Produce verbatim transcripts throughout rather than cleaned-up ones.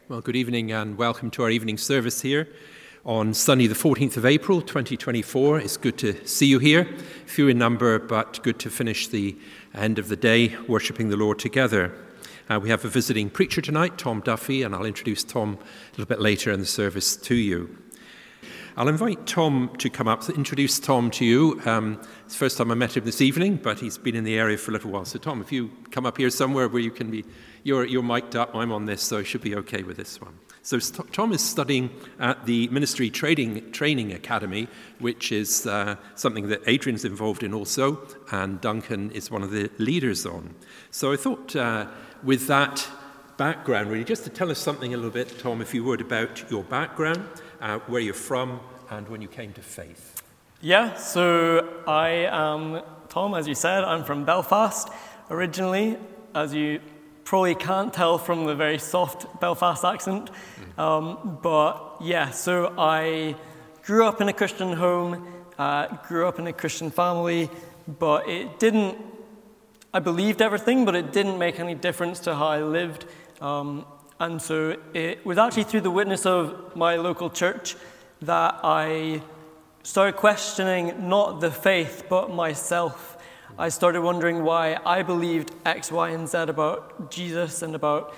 Well, good evening and welcome to our evening service here on Sunday the fourteenth of April twenty twenty-four. It's good to see you here, few in number, but good to finish the end of the day worshipping the Lord together. Uh, we have a visiting preacher tonight, Tom Duffy, and I'll introduce Tom a little bit later in the service to you. I'll invite Tom to come up, to introduce Tom to you. Um, it's the first time I met him this evening, but he's been in the area for a little while. So Tom, if you come up here somewhere where you can be, you're, you're mic'd up, I'm on this, so I should be okay with this one. So Tom is studying at the Ministry Trading, Training Academy, which is uh, something that Adrian's involved in also, and Duncan is one of the leaders on. So I thought uh, with that background, really, just to tell us something a little bit, Tom, if you would, about your background, uh, where you're from, and when you came to faith. Yeah, so I am Tom, as you said. I'm from Belfast originally, as you probably can't tell from the very soft Belfast accent. Mm. Um, but yeah, so I grew up in a Christian home, uh, grew up in a Christian family, but it didn't, I believed everything, but it didn't make any difference to how I lived. Um, and so it was actually through the witness of my local church that I started questioning not the faith, but myself. I started wondering why I believed X, Y, and Z about Jesus and about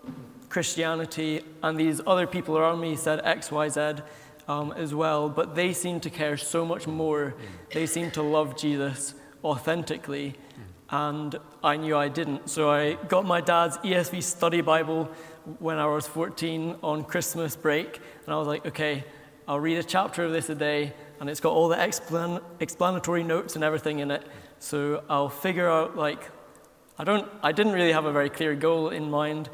Christianity, and these other people around me said X, Y, Z um, as well, but they seemed to care so much more. They seemed to love Jesus authentically, and I knew I didn't. So I got my dad's E S V study Bible when I was fourteen on Christmas break, and I was like, okay, I'll read a chapter of this a day, and it's got all the explan- explanatory notes and everything in it. So I'll figure out, like, I don't, I didn't really have a very clear goal in mind,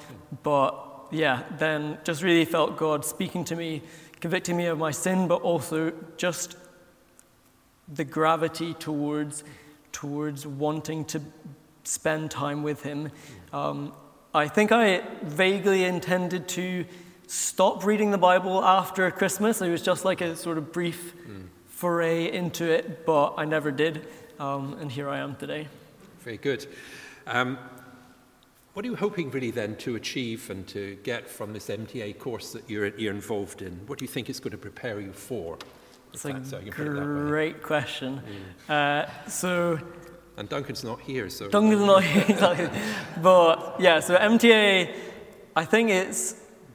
but yeah, then just really felt God speaking to me, convicting me of my sin, but also just the gravity towards, towards wanting to spend time with Him. Um, I think I vaguely intended to stop reading the Bible after Christmas. It was just like a sort of brief mm. foray into it, but I never did. Um, and here I am today. Very good. Um, what are you hoping really then to achieve and to get from this M T A course that you're, you're involved in? What do you think it's going to prepare you for? It's a so great question. Mm. Uh, so... And Duncan's not here, so... Duncan's not here, exactly. But yeah, so M T A, I think it's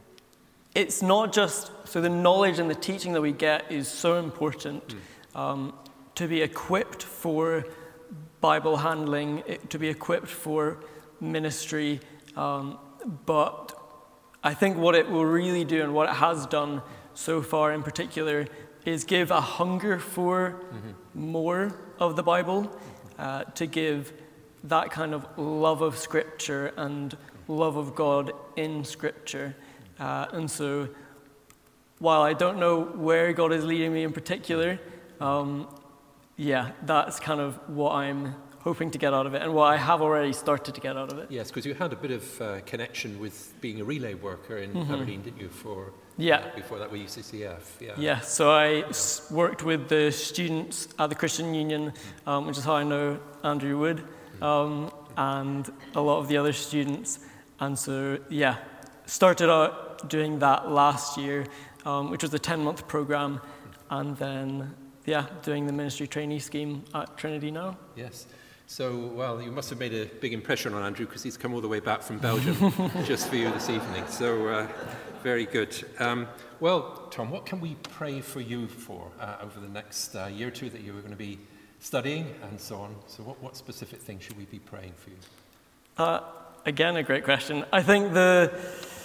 it's not just... So the knowledge and the teaching that we get is so important. Mm. Um, to be equipped for Bible handling, to be equipped for ministry. Um, but I think what it will really do, and what it has done so far in particular, is give a hunger for mm-hmm. more of the Bible, uh, to give that kind of love of Scripture and love of God in Scripture. Uh, and so while I don't know where God is leading me in particular, um, yeah, that's kind of what I'm hoping to get out of it, and what I have already started to get out of it. Yes, because you had a bit of uh, connection with being a relay worker in mm-hmm. Aberdeen, didn't you, for, yeah. uh, before that with U C C F? Yeah, yeah so I s- worked with the students at the Christian Union, um, which is how I know Andrew Wood, um, and a lot of the other students. And so, yeah, started out doing that last year, um, which was a ten-month program, and then... Yeah, doing the ministry trainee scheme at Trinity now. Yes. So, well, you must have made a big impression on Andrew because he's come all the way back from Belgium just for you this evening. So, uh, very good. Um, well, Tom, what can we pray for you for uh, over the next uh, year or two that you are going to be studying and so on? So what, what specific things should we be praying for you? Uh, again, a great question. I think the...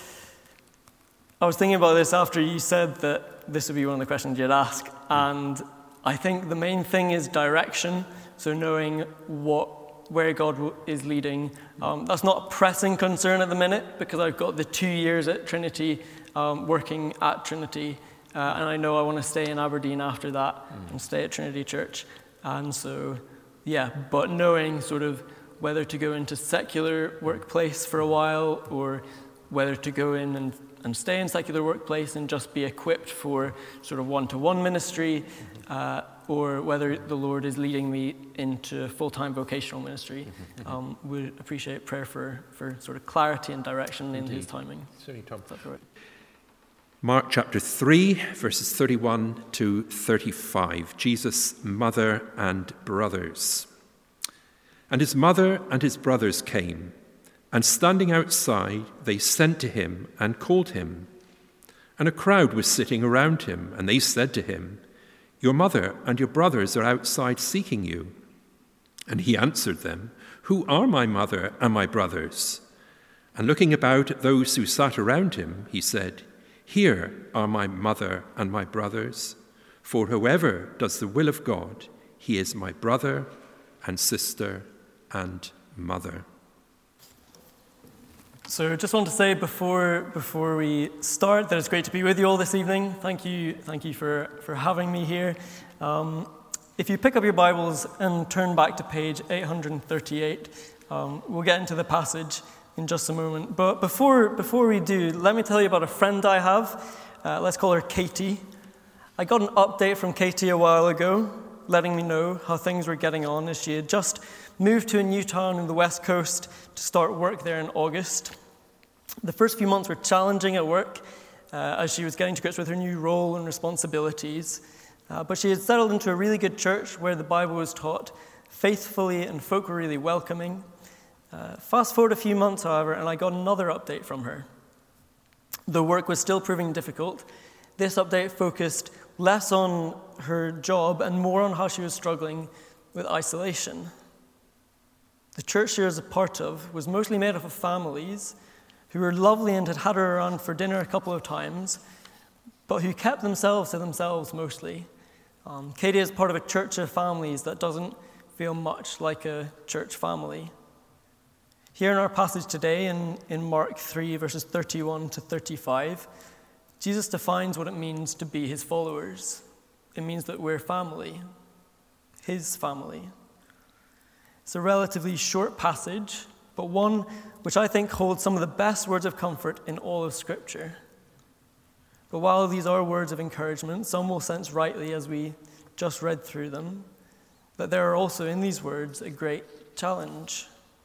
I was thinking about this after you said that this would be one of the questions you'd ask, and I think the main thing is direction, so knowing what where God is leading. Um, that's not a pressing concern at the minute, because I've got the two years at Trinity, um, working at Trinity, uh, and I know I want to stay in Aberdeen after that mm. and stay at Trinity Church. And so, yeah, but knowing sort of whether to go into secular workplace for a while, or whether to go in and and stay in secular workplace and just be equipped for sort of one-to-one ministry. Uh, or whether the Lord is leading me into full-time vocational ministry. Um, would appreciate prayer for, for sort of clarity and direction in His timing. Sorry, Tom. That's all right. Mark chapter three, verses thirty-one to thirty-five. Jesus' mother and brothers. And his mother and his brothers came, and standing outside, they sent to him and called him. And a crowd was sitting around him, and they said to him, "Your mother and your brothers are outside seeking you." And he answered them, "Who are my mother and my brothers?" And looking about at those who sat around him, he said, "Here are my mother and my brothers. For whoever does the will of God, he is my brother and sister and mother." So just want to say before before we start that it's great to be with you all this evening. Thank you, thank you for, for having me here. Um, if you pick up your Bibles and turn back to page eight hundred thirty-eight, um, we'll get into the passage in just a moment. But before before we do, let me tell you about a friend I have. Uh, let's call her Katie. I got an update from Katie a while ago, letting me know how things were getting on, as she had just moved to a new town in the West Coast to start work there in August. The first few months were challenging at work uh, as she was getting to grips with her new role and responsibilities. Uh, but she had settled into a really good church where the Bible was taught faithfully and folk were really welcoming. Uh, fast forward a few months, however, and I got another update from her. The work was still proving difficult. This update focused less on her job and more on how she was struggling with isolation. The church she was a part of was mostly made up of families who were lovely and had had her around for dinner a couple of times, but who kept themselves to themselves mostly. Um, Katie is part of a church of families that doesn't feel much like a church family. Here in our passage today, in, in Mark three, verses thirty-one to thirty-five, Jesus defines what it means to be his followers. It means that we're family, his family. It's a relatively short passage, but one which I think holds some of the best words of comfort in all of Scripture. But while these are words of encouragement, some will sense rightly as we just read through them, that there are also in these words a great challenge.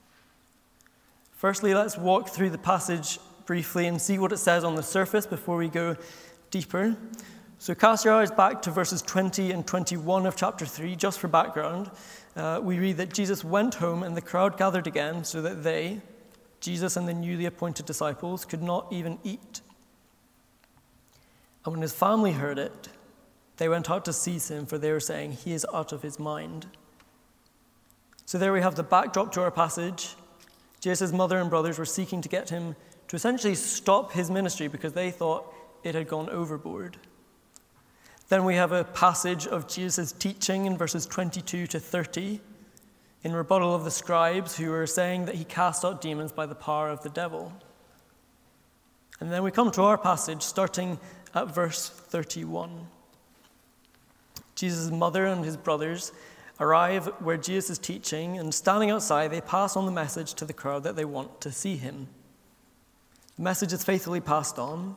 Firstly, let's walk through the passage briefly and see what it says on the surface before we go deeper. So cast your eyes back to verses twenty and twenty-one of chapter three, just for background. Uh, we read that Jesus went home and the crowd gathered again so that they, Jesus and the newly appointed disciples, could not even eat. And when his family heard it, they went out to seize him, for they were saying, "He is out of his mind." So there we have the backdrop to our passage. Jesus' mother and brothers were seeking to get him to essentially stop his ministry because they thought it had gone overboard. Then we have a passage of Jesus' teaching in verses twenty-two to thirty, in rebuttal of the scribes who were saying that he cast out demons by the power of the devil. And then we come to our passage starting at verse thirty-one. Jesus' mother and his brothers arrive where Jesus is teaching, and standing outside, they pass on the message to the crowd that they want to see him. The message is faithfully passed on,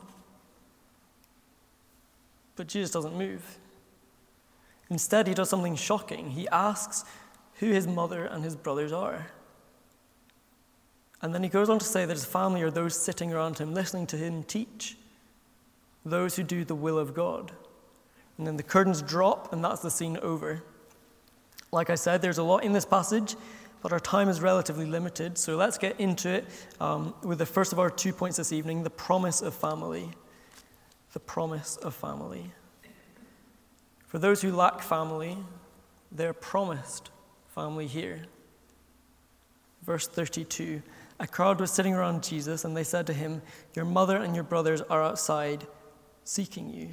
but Jesus doesn't move. Instead, he does something shocking. He asks who his mother and his brothers are. And then he goes on to say that his family are those sitting around him, listening to him teach, those who do the will of God. And then the curtains drop, and that's the scene over. Like I said, there's a lot in this passage, but our time is relatively limited, so let's get into it um, with the first of our two points this evening, the promise of family. The promise of family. For those who lack family, they're promised family here. Verse thirty-two, a crowd was sitting around Jesus, and they said to him, "Your mother and your brothers are outside seeking you."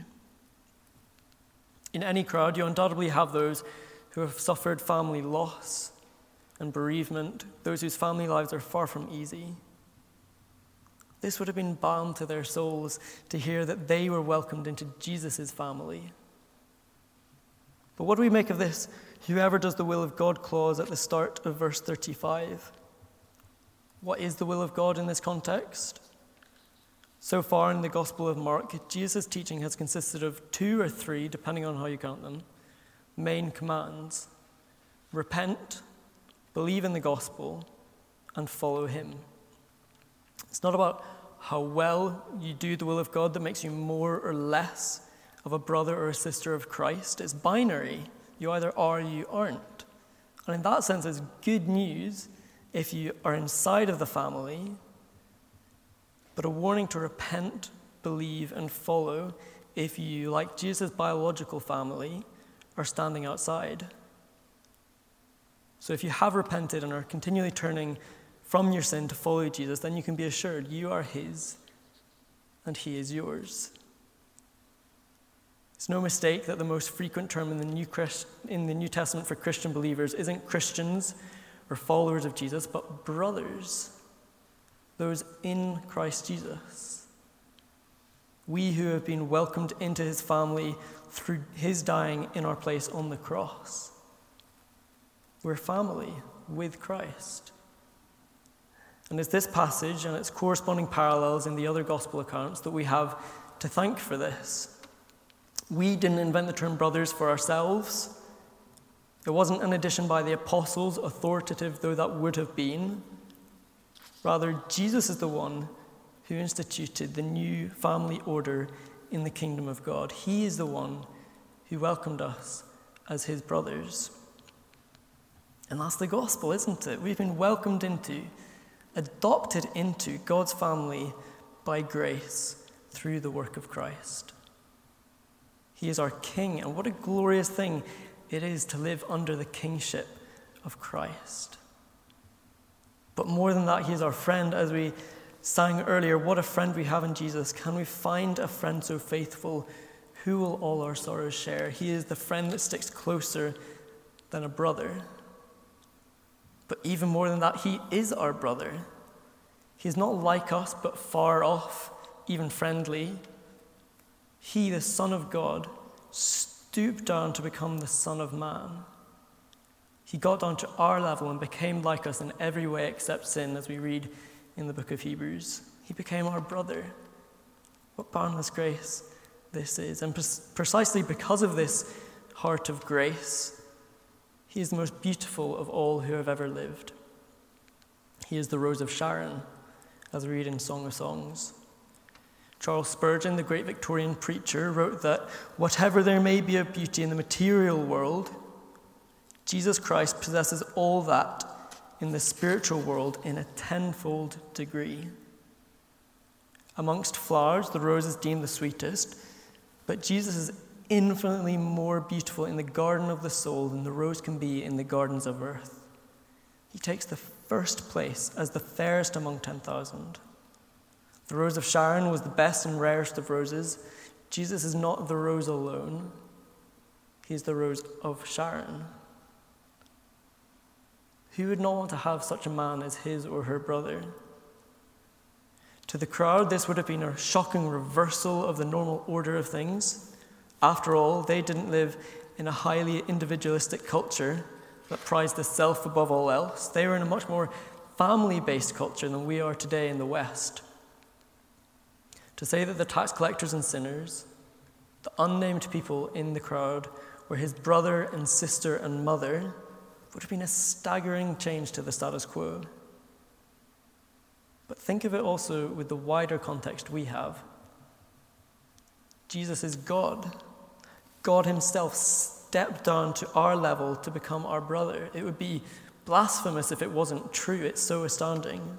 In any crowd, you undoubtedly have those who have suffered family loss and bereavement, those whose family lives are far from easy. This would have been balm to their souls to hear that they were welcomed into Jesus' family. But what do we make of this "whoever does the will of God" clause at the start of verse thirty-five? What is the will of God in this context? So far in the Gospel of Mark, Jesus' teaching has consisted of two or three, depending on how you count them, main commands: repent, believe in the gospel, and follow him. It's not about how well you do the will of God that makes you more or less of a brother or a sister of Christ. It's binary. You either are or you aren't. And in that sense, it's good news if you are inside of the family, but a warning to repent, believe, and follow if you, like Jesus' biological family, are standing outside. So if you have repented and are continually turning from your sin to follow Jesus, then you can be assured you are his and he is yours. It's no mistake that the most frequent term in the New, Christ, in the New Testament for Christian believers isn't Christians or followers of Jesus, but brothers, those in Christ Jesus. We who have been welcomed into his family through his dying in our place on the cross. We're family with Christ. And it's this passage and its corresponding parallels in the other gospel accounts that we have to thank for this. We didn't invent the term brothers for ourselves. It wasn't an addition by the apostles, authoritative though that would have been. Rather, Jesus is the one who instituted the new family order in the kingdom of God. He is the one who welcomed us as his brothers. And that's the gospel, isn't it? We've been welcomed into, adopted into God's family by grace through the work of Christ. He is our king, and what a glorious thing it is to live under the kingship of Christ. But more than that, he is our friend. As we sang earlier, what a friend we have in Jesus. Can we find a friend so faithful who will all our sorrows share? He is the friend that sticks closer than a brother. But even more than that, he is our brother. He is not like us, but far off, even friendly. He, the Son of God, stooped down to become the Son of Man. He got down to our level and became like us in every way except sin, as we read in the book of Hebrews. He became our brother. What boundless grace this is. And precisely because of this heart of grace, he is the most beautiful of all who have ever lived. He is the Rose of Sharon, as we read in Song of Songs. Charles Spurgeon, the great Victorian preacher, wrote that whatever there may be of beauty in the material world, Jesus Christ possesses all that in the spiritual world in a tenfold degree. Amongst flowers, the rose is deemed the sweetest, but Jesus is infinitely more beautiful in the garden of the soul than the rose can be in the gardens of earth. He takes the first place as the fairest among ten thousand. The Rose of Sharon was the best and rarest of roses. Jesus is not the rose alone. He is the Rose of Sharon. Who would not want to have such a man as his or her brother? To the crowd, this would have been a shocking reversal of the normal order of things. After all, they didn't live in a highly individualistic culture that prized the self above all else. They were in a much more family-based culture than we are today in the West. To say that the tax collectors and sinners, the unnamed people in the crowd, were his brother and sister and mother would have been a staggering change to the status quo. But think of it also with the wider context we have. Jesus is God. God himself stepped down to our level to become our brother. It would be blasphemous if it wasn't true. It's so astounding.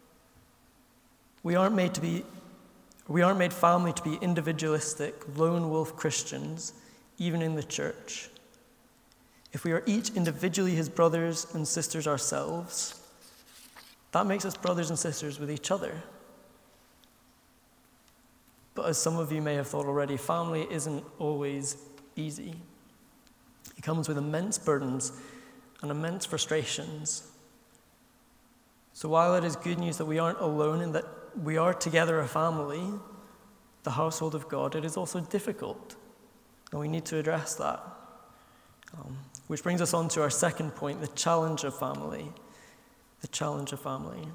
We aren't made to be We aren't made family to be individualistic, lone wolf Christians, even in the church. If we are each individually his brothers and sisters ourselves, that makes us brothers and sisters with each other. But as some of you may have thought already, family isn't always easy. It comes with immense burdens and immense frustrations. So while it is good news that we aren't alone and that we are together a family, the household of God, it is also difficult, and we need to address that. Um, which brings us on to our second point, the challenge of family. The challenge of family.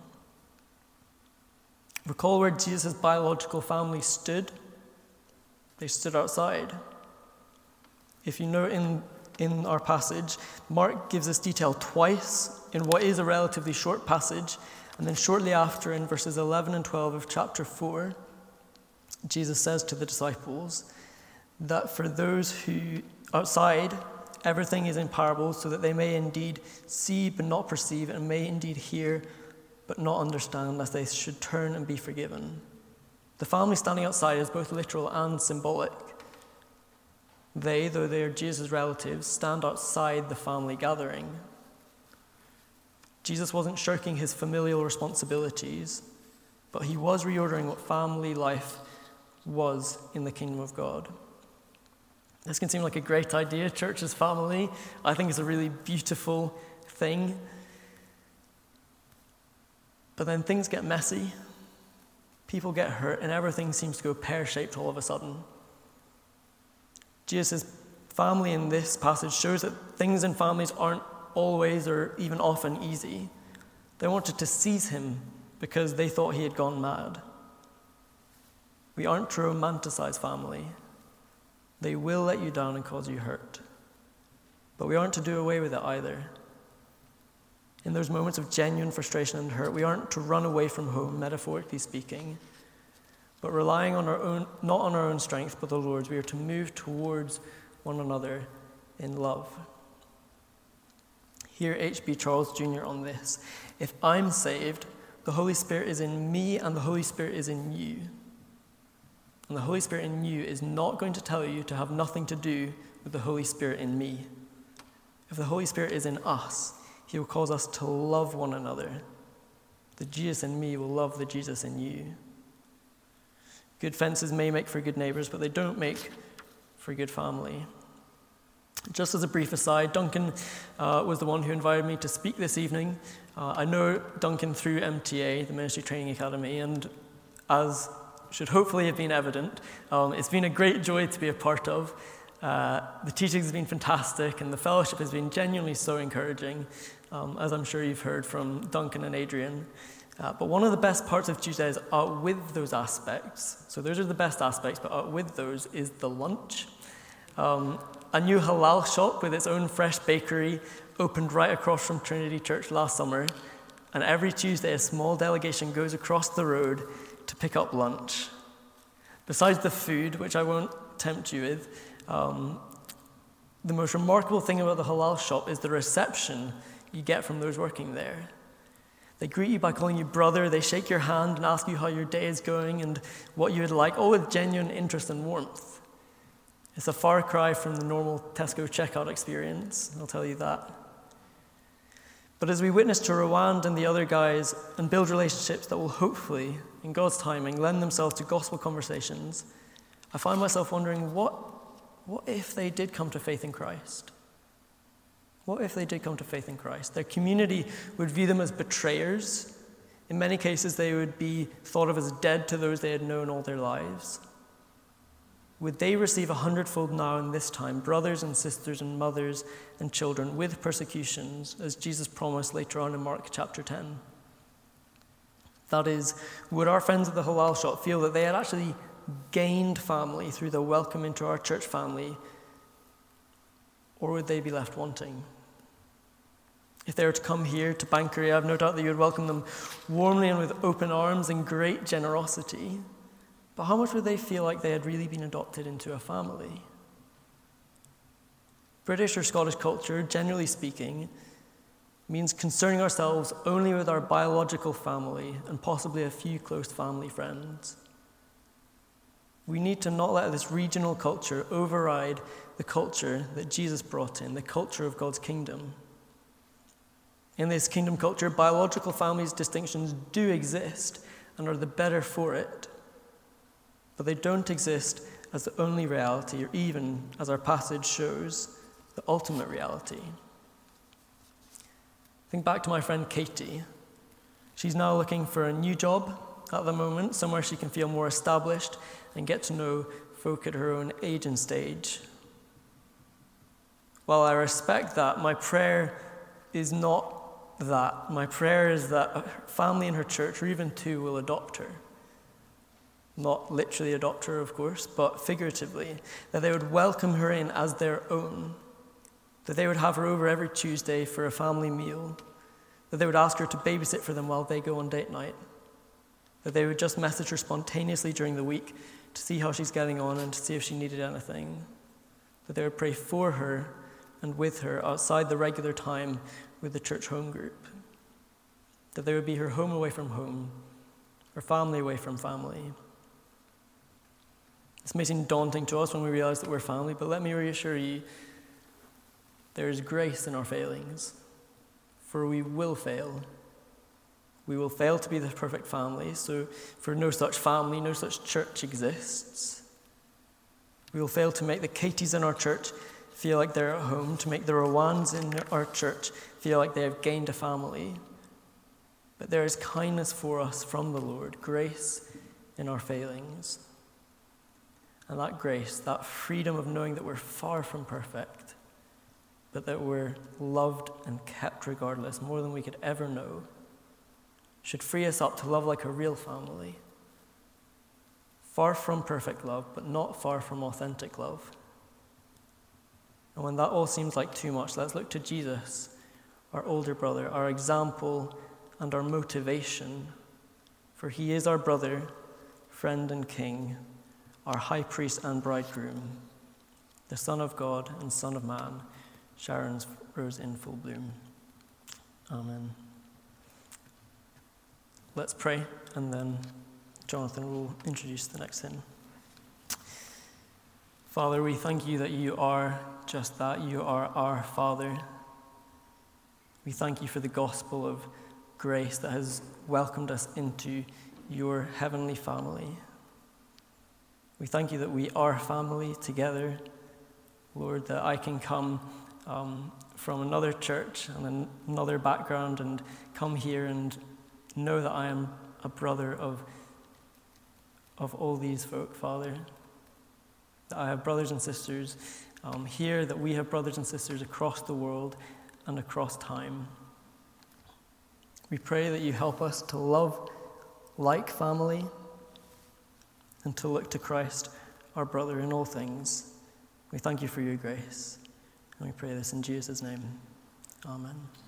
Recall where Jesus' biological family stood. They stood outside. If you know in in our passage, Mark gives us detail twice in what is a relatively short passage, and then shortly after, in verses eleven and twelve of chapter four, Jesus says to the disciples that for those who outside, everything is in parables, so that they may indeed see but not perceive, and may indeed hear but not understand, lest they should turn and be forgiven. The family standing outside is both literal and symbolic. They, though they are Jesus' relatives, stand outside the family gathering. Jesus wasn't shirking his familial responsibilities, but he was reordering what family life was in the kingdom of God. This can seem like a great idea, church as family. I think it's a really beautiful thing. But then things get messy, people get hurt, and everything seems to go pear-shaped all of a sudden. Jesus' family in this passage shows that things in families aren't always or even often easy. They wanted to seize him because they thought he had gone mad. We aren't to romanticize family. They will let you down and cause you hurt. But we aren't to do away with it either. In those moments of genuine frustration and hurt, we aren't to run away from home, metaphorically speaking, but relying on our own, not on our own strength, but the Lord's. We are to move towards one another in love. Hear H B Charles Junior on this. If I'm saved, the Holy Spirit is in me and the Holy Spirit is in you. And the Holy Spirit in you is not going to tell you to have nothing to do with the Holy Spirit in me. If the Holy Spirit is in us, he will cause us to love one another. The Jesus in me will love the Jesus in you. Good fences may make for good neighbors, but they don't make for good family. Just as a brief aside, Duncan uh, was the one who invited me to speak this evening. Uh, I know Duncan through M T A, the Ministry Training Academy, and as should hopefully have been evident, um, it's been a great joy to be a part of. Uh, the teaching has been fantastic, and the fellowship has been genuinely so encouraging, um, as I'm sure you've heard from Duncan and Adrian. Uh, but one of the best parts of Tuesday is out with those aspects. So those are the best aspects, but out with those is the lunch. Um, a new halal shop with its own fresh bakery opened right across from Trinity Church last summer, and every Tuesday a small delegation goes across the road to pick up lunch. Besides the food, which I won't tempt you with, um, the most remarkable thing about the halal shop is the reception you get from those working there. They greet you by calling you brother, they shake your hand and ask you how your day is going and what you would like, all with genuine interest and warmth. It's a far cry from the normal Tesco checkout experience, I'll tell you that. But as we witness to Rwand and the other guys and build relationships that will hopefully, in God's timing, lend themselves to gospel conversations, I find myself wondering, what, what if they did come to faith in Christ? What if they did come to faith in Christ? Their community would view them as betrayers. In many cases, they would be thought of as dead to those they had known all their lives. Would they receive a hundredfold now in this time, brothers and sisters and mothers and children with persecutions, as Jesus promised later on in Mark chapter ten? That is, would our friends at the halal shop feel that they had actually gained family through the welcome into our church family, or would they be left wanting? If they were to come here to Bankery, I have no doubt that you would welcome them warmly and with open arms and great generosity. But how much would they feel like they had really been adopted into a family? British or Scottish culture, generally speaking, means concerning ourselves only with our biological family and possibly a few close family friends. We need to not let this regional culture override the culture that Jesus brought in, the culture of God's kingdom. In this kingdom culture, biological families' distinctions do exist and are the better for it, but they don't exist as the only reality, or even, as our passage shows, the ultimate reality. Think back to my friend Katie. She's now looking for a new job at the moment, somewhere she can feel more established and get to know folk at her own age and stage. While I respect that, my prayer is not that. My prayer is that a family in her church, or even two, will adopt her. Not literally adopt her, of course, but figuratively, that they would welcome her in as their own. that they would have her over every Tuesday for a family meal, that they would ask her to babysit for them while they go on date night, that they would just message her spontaneously during the week to see how she's getting on and to see if she needed anything, that they would pray for her and with her outside the regular time with the church home group, that they would be her home away from home, her family away from family. This may seem daunting to us when we realize that we're family, but let me reassure you, there is grace in our failings, for we will fail. We will fail to be the perfect family, so for no such family, no such church exists. We will fail to make the Katies in our church feel like they're at home, to make the Rowans in our church feel like they have gained a family. But there is kindness for us from the Lord, grace in our failings. And that grace, that freedom of knowing that we're far from perfect, but that we're loved and kept regardless, more than we could ever know, should free us up to love like a real family. Far from perfect love, but not far from authentic love. And when that all seems like too much, let's look to Jesus, our older brother, our example and our motivation. For he is our brother, friend and king, our high priest and bridegroom, the Son of God and Son of Man, Sharon's rose in full bloom. Amen. Let's pray, and then Jonathan will introduce the next hymn. Father, we thank you that you are just that. You are our Father. We thank you for the gospel of grace that has welcomed us into your heavenly family. We thank you that we are family together, Lord, that I can come um, from another church and an- another background and come here and know that I am a brother of, of all these folk, Father. That I have brothers and sisters um, here, that we have brothers and sisters across the world and across time. We pray that you help us to love like family and to look to Christ, our brother, in all things. We thank you for your grace, and we pray this in Jesus' name. Amen.